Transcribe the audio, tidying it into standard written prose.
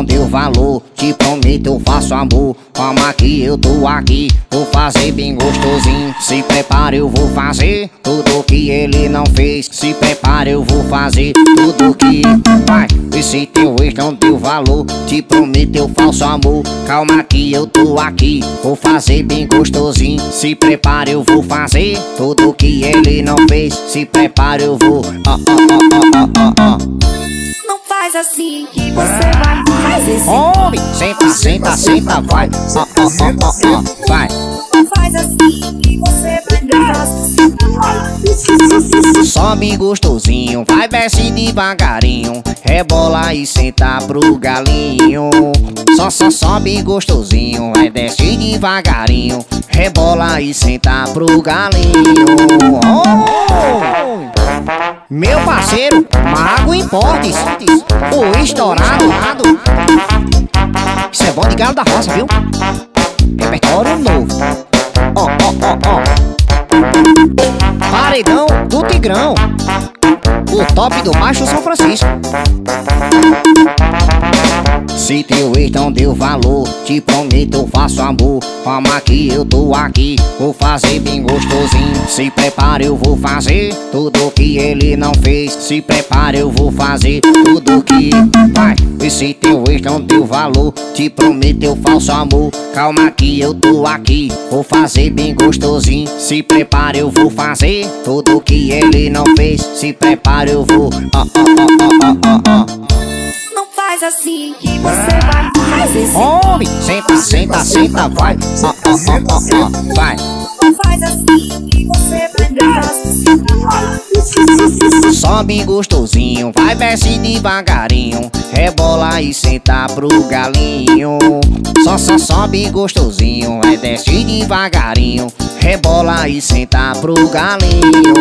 não deu valor, te prometo eu faço amor. Calma que eu tô aqui, vou fazer bem gostosinho. Se prepara, eu vou fazer tudo que ele não fez. Se prepara, eu vou fazer tudo que vai. E se teu ex não deu valor, te prometo eu faço amor. Calma que eu tô aqui, vou fazer bem gostosinho. Se prepara, eu vou fazer tudo que ele não fez. Se prepara, eu vou Não faz assim que você vai fazer sim. Homem, senta, senta, senta, vai. Vai. Não faz assim que você vai fazer. Sobe gostosinho, vai, desce devagarinho. Rebola e senta pro galinho. Só sobe gostosinho, vai, desce devagarinho. Rebola e senta pro galinho. Meu parceiro, Mago Importes, o estourado. Isso é bom de galo da roça, viu? Repertório novo. Paredão do Tigrão, o top do Baixo São Francisco. Se teu ex não deu valor, te prometo eu faço amor. Calma que eu tô aqui, vou fazer bem gostosinho. Se prepara, eu vou fazer tudo que ele não fez. Se prepara, eu vou fazer tudo que vai. E se teu ex não deu valor, te prometo eu faço amor. Calma que eu tô aqui, vou fazer bem gostosinho. Se prepara, eu vou fazer tudo que ele não fez. Se prepara, eu vou Não faz assim que você vai fazer sim. Homem, senta, senta, senta, vai. Vai. Não faz assim que você vai fazer. Sobe gostosinho, vai, desce devagarinho. Rebola e senta pro galinho. Só sobe gostosinho, vai, desce devagarinho. Rebola e senta pro galinho.